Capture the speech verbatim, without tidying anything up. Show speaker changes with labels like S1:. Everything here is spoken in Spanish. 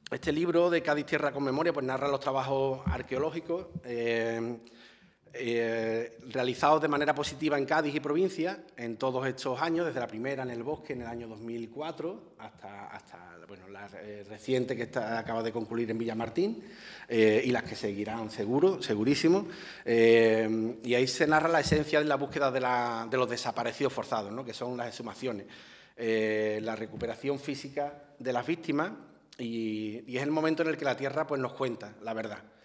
S1: Este libro de Cádiz Tierra con Memoria pues narra los trabajos arqueológicos eh, eh, realizados de manera positiva en Cádiz y provincia en todos estos años, desde la primera en el bosque en el año dos mil cuatro hasta, hasta bueno, la eh, reciente que está, acaba de concluir en Villamartín eh, y las que seguirán seguro, segurísimo. Eh, y ahí se narra la esencia de la búsqueda de, la, de los desaparecidos forzados, ¿no? Que son las exhumaciones, eh, la recuperación física de las víctimas. Y, y es el momento en el que la tierra pues, nos cuenta la verdad.